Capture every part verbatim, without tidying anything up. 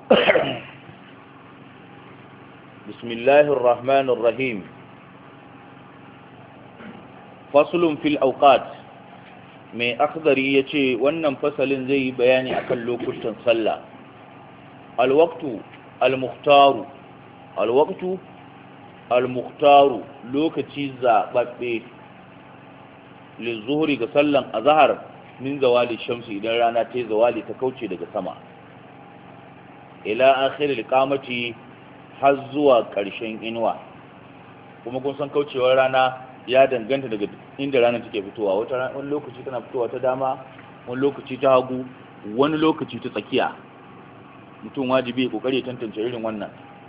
بسم الله الرحمن الرحيم فصل في الأوقات mai akhdari yace wannan fasalin zai yi bayani akan lokutan sallah alwaqtu almukhtaru alwaqtu almukhtaru lokaci zababbe lizuhri ga sallan azhar min zawali shamsi idan rana ta zawali ta kauce daga sama ila akhiril qamati har zuwa ƙarshen inuwa kuma kun san kaucewar rana ya danganta daga inda rana take fitowa wata wani lokaci tana fitowa ta dama wani lokaci ta hagu wani lokaci ta tsakiya mutum wajibi ya kokari ya tantance irin wannan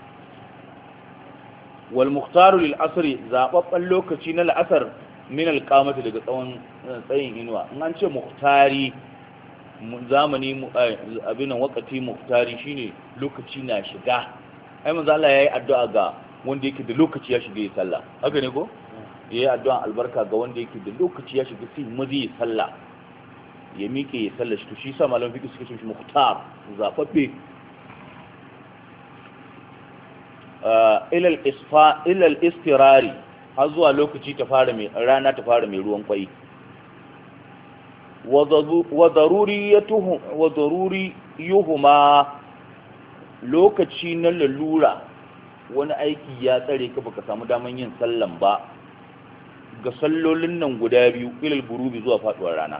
wal mukhtaru lil asri zababban lokaci na al'asar min al qamati daga tsawon tsayin inuwa in an ce mukhtari zamani abin nan wakati muktari shine lokaci na shiga ai manzo Allah yayi addu'a ga wanda yake da lokaci ya shiga yi sallah haka ne ko yayi addu'a albarka ga wanda yake da lokaci ya shiga sai mazi yi sallah ya miƙe ya sallah shi to shi sa malamin fiqh suka ce shi muktar zababbe ila al-isfa ila al-istirari har zuwa lokaci ta fara mai rana ta fara mai ruwan kwai wa daruriyuhuma lokaci na lalura wani aiki ya tsare ka baka samu daman yin sallan ba ga sallolin nan guda biyu ilal burubi zuwa faduwar rana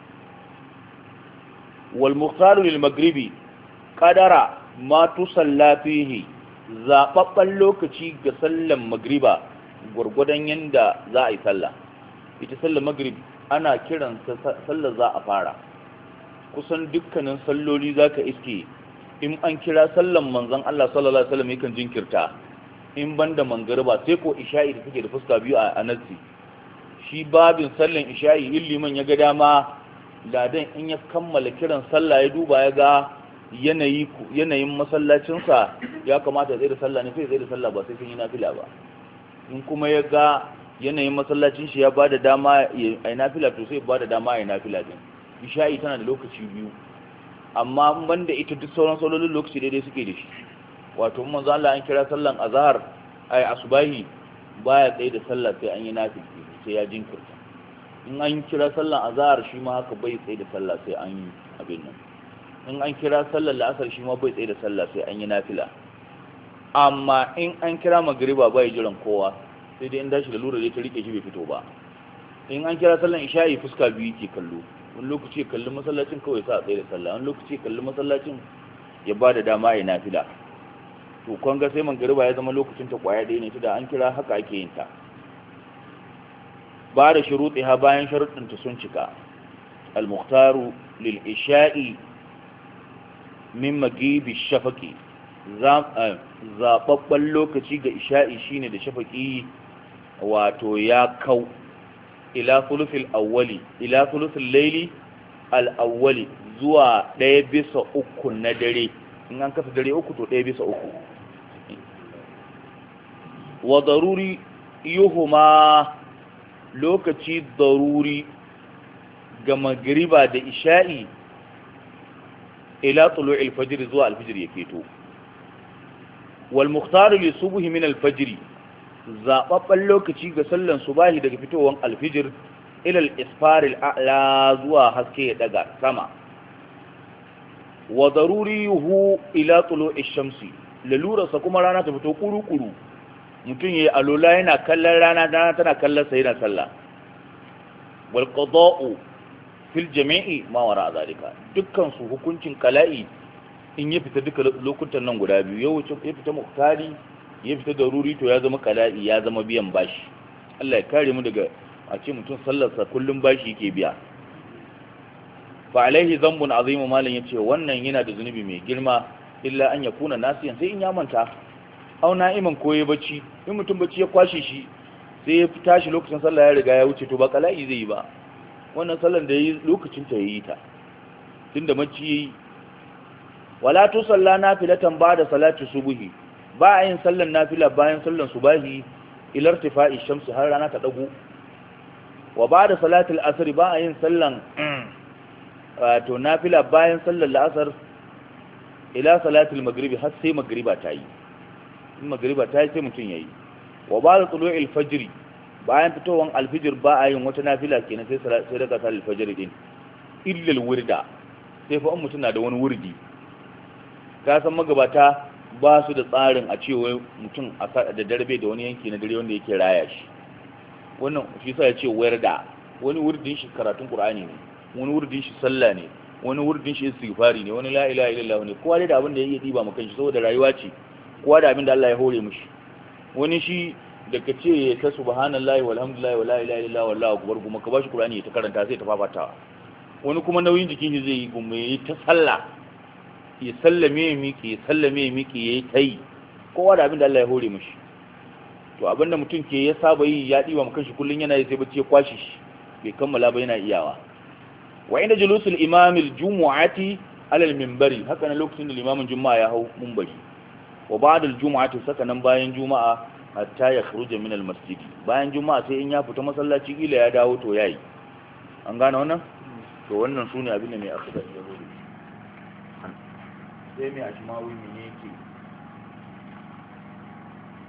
wal mukhtaru lil maghribi qadara ma tusalla fihi zababban lokaci ga sallan magriba gurgudan yanda za a yi sallah ita sallar maghrib ana kiran sallar za a fara kusan dukkanin salloli zaka iske in an kira sallan manzon Allah sallallahu alaihi wasallam yakan jinkirta in banda mangariba sai ko isha'i da take da fuska biyu a anasi shi babin sallan isha'i illiman ya ga dama ladan in ya kammala kiran sallah ya duba ya ga yanayi yanayin masallacin sa ya kamata zai da sallah ne sai zai da sallah ba sai sun yi nafila ba in kuma ya ga yanayin masallacin shi ya ba da dama ya nafila to sai ba da dama ya nafila din isha'i tana da lokaci biyu amma banda ita duk sauran sallolin lokaci daidai suke da shi wato manzo Allah an kira sallan azhar ai asubahi baya tsaye da sallah sai an yi nafila sai ya jinkirta in an kira sallan azhar shi ma haka bai tsaye da sallah sai an yi abin nan in an kira sallan la'asar shi ma bai tsaye da sallah sai an yi nafila amma in an kira magriba bai jiran kowa sai dai in dashi da lura dai ta rike shi bai fito ba in an kira sallan isha'i fuska biyu ke kallo wani lokaci ya kalli masallacin kawai sa a tsaye da sallah wani lokaci ya kalli masallacin ya ba da dama ya nafila to kun ga sai magriba ya zama lokacin ta kwaya ɗaya ne ta da an kira haka ake yin ta ba da shuruɗi ha bayan sharuɗin ta sun cika al-mukhtaru lil isha'i min magibi shafaqi zababban lokaci ga isha'i shine da shafaqi wato ya kau ila thuluthil awwali ila thuluthil layli al-awwali zuwa ɗaya bisa uku na dare in an kasa dare uku to ɗaya bisa uku wa daruri yuhuma lokaci daruri ga magriba da isha'i ila tulu'il fajr zuwa al-fajr yake to wal mukhtar li subhi min al-fajr zababban lokaci ga sallan subahi daga fitowar al-fajr ila al-isfar al-a'la zuwa haske ya daga sama wa daruriyuhu ila tulu'i shamsi lalura sa kuma rana ta fito kuru-kuru mutum yayi alola yana kallon rana rana tana kallon sa yana sallah wal qada'u fil jami'i ma wara zalika dukkan su hukuncin kala'i in ya fita duka lokutan nan guda biyu yau ya fita muktari ya fita daruri to ya zama kala'i ya zama biyan bashi Allah ya kare mu daga a ce mutum sallarsa kullum bashi yake biya fa alaihi dhanbun azim malan yace wannan yana da zunubi mai girma illa an yakuna nasiyan sai in ya manta au na'iman ko ya bacci in mutum bacci ya kwashe shi sai ya tashi lokacin sallah ya riga ya wuce to ba kala'i zai yi ba wannan sallar da yayi lokacin ta yayi ta tunda bacci yayi wala tusalla nafilatan ba'da salati subhi ba a yin sallar nafila bayan sallar subahi ila irtifa'i shamsi har rana ta dago wa ba'da salatil asr ba a yin sallar wato nafila bayan sallar la'asar ila salatul maghribi har sai magriba ta yi in magriba ta yi sai mutum yayi wa ba'da tulu'il fajr bayan fitowan alfijir ba a yin wata nafila kenan sai sai daga salatul fajr din illa alwirda sai fa mutum na da wani wurdi ka san magabata ba su da tsarin a cewa mutum da darbe da wani yanki na dare wanda yake raya shi wannan shi sa ya ce wirda wani wurdin shi karatun qur'ani ne wani wurdin shi sallah ne wani wurdin shi istighfari ne wani la ilaha illallah ne kowa da abin da yake diba maka shi saboda rayuwa ce kowa da abin da Allah ya hore mishi wani shi da ka ce ta subhanallahi walhamdulillahi wala ilaha illallah wallahu akbar kuma ka bashi qur'ani ya ta karanta sai ta fafata wani kuma nauyin jikin shi zai yi kuma yi ta sallah ya sallame ya miƙe ya sallame ya miƙe ya yi ta yi kowa da abin da Allah ya hore mishi to abin da mutum ke ya saba yi ya ɗiba maka shi kullum yana yi sai bacci ya kwashi shi bai kammala ba yana iyawa wa inda julusul imamil jumu'ati alal minbari haka nan lokacin da limamin juma'a ya hau minbari wa ba'da al jumu'ati saka nan bayan juma'a hatta ya khuruja min al masjid bayan juma'a sai in ya fita masallaci kila ya dawo to yayi an gane wannan to wannan sune abin da mai akhira ya rubuta sai mai ashmawi ne yake